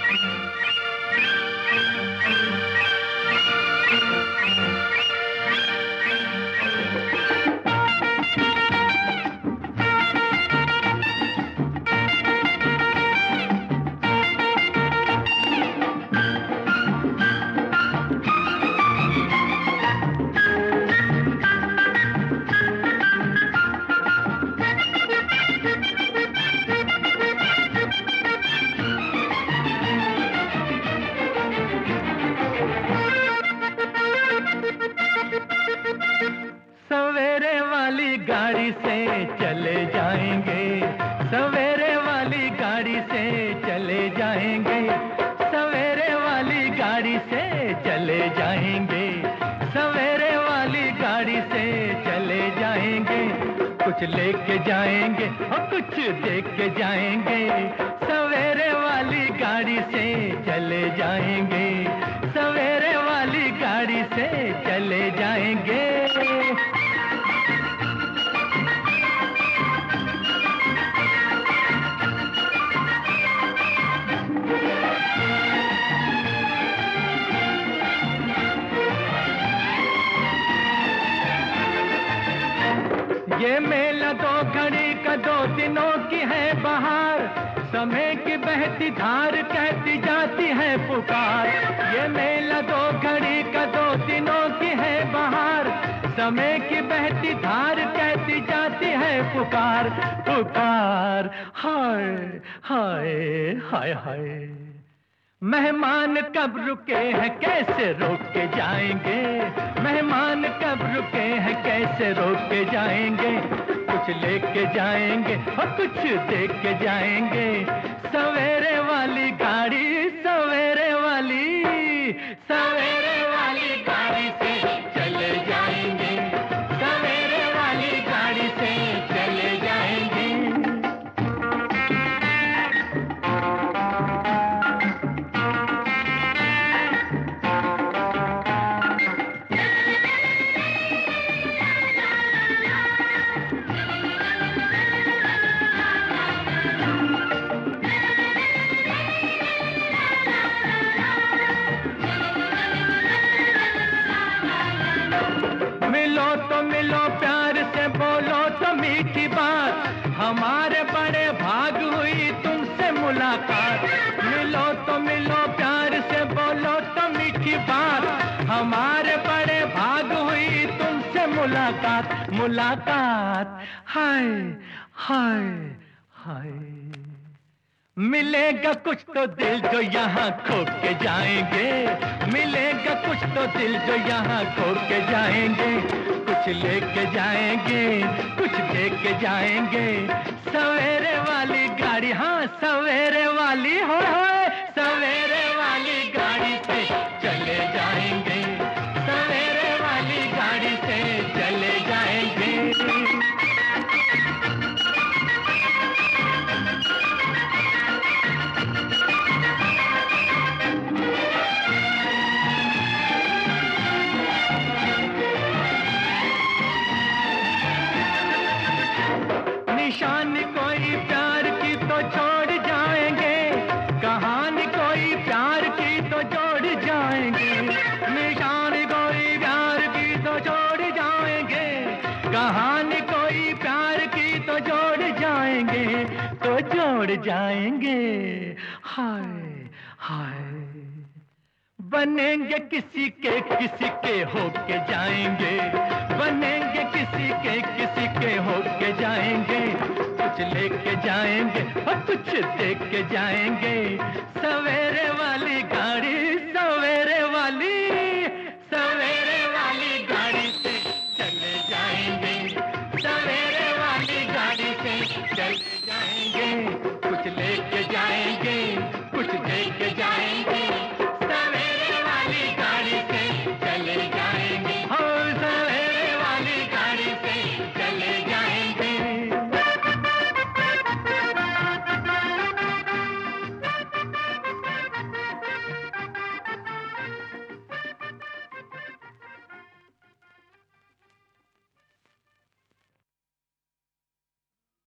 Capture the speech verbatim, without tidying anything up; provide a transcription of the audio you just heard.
सवेरे वाली गाड़ी से चले जाएंगे, सवेरे वाली गाड़ी से चले जाएंगे, सवेरे वाली गाड़ी से चले जाएंगे, सवेरे वाली गाड़ी से चले जाएंगे। कुछ लेके जाएंगे और कुछ देख के जाएंगे, सवेरे वाली गाड़ी से चले जाएंगे, सवेरे वाली गाड़ी से चले जाएंगे। ये मेला दो घड़ी का दो दिनों की है बहार, समय की बहती धार कहती जाती है पुकार। ये मेला दो घड़ी का दो दिनों की है बहार, समय की बहती धार कहती जाती है पुकार पुकार। हाय हाय हाय हाय, मेहमान कब रुके हैं कैसे रोक के जाएंगे, मेहमान कब रुके हैं कैसे रोक के जाएंगे। कुछ लेके जाएंगे और कुछ देख के जाएंगे, सवेरे वाली गाड़ी, सवेरे वाली, सवेरे वाली गाड़ी से चले जाएंगे, सवेरे वाली गाड़ी से चले जाएंगे। मिलो तो मिलो प्यार से, बोलो तो मीठी बात, हमारे बड़े भाग हुई तुमसे मुलाकात। मिलो तो मिलो प्यार से, बोलो तो मीठी बात, हमारे बड़े भाग हुई तुमसे मुलाकात मुलाकात। हाय हाय हाय, मिलेगा कुछ तो दिल जो यहाँ खो के जाएंगे, मिलेगा कुछ तो दिल जो यहाँ खो के जाएंगे। कुछ लेके जाएंगे कुछ देख के जाएंगे, सवेरे वाली गाड़ी, हाँ सवेरे वाली, हो सवेरे वाली गाड़ी से चले जाएंगे, सवेरे वाली गाड़ी से चले जाएंगे। निशानी कोई प्यार की तो छोड़ जाएंगे, कहानी कोई प्यार की तो जोड़ जाएंगे। निशानी कोई प्यार की तो छोड़ जाएंगे, कहानी कोई प्यार की तो जोड़ जाएंगे, तो जोड़ जाएंगे। हाय हाय, बनेंगे किसी के किसी के होके जाएंगे, बनेंगे किसी के किसी के होके जाएंगे। कुछ लेके जाएंगे और कुछ देख के जाएंगे, सवेरे वाली गाड़ी, सवेरे वाली, सवेरे वाली गाड़ी से चले जाएंगे, सवेरे वाली गाड़ी से चले जाएंगे।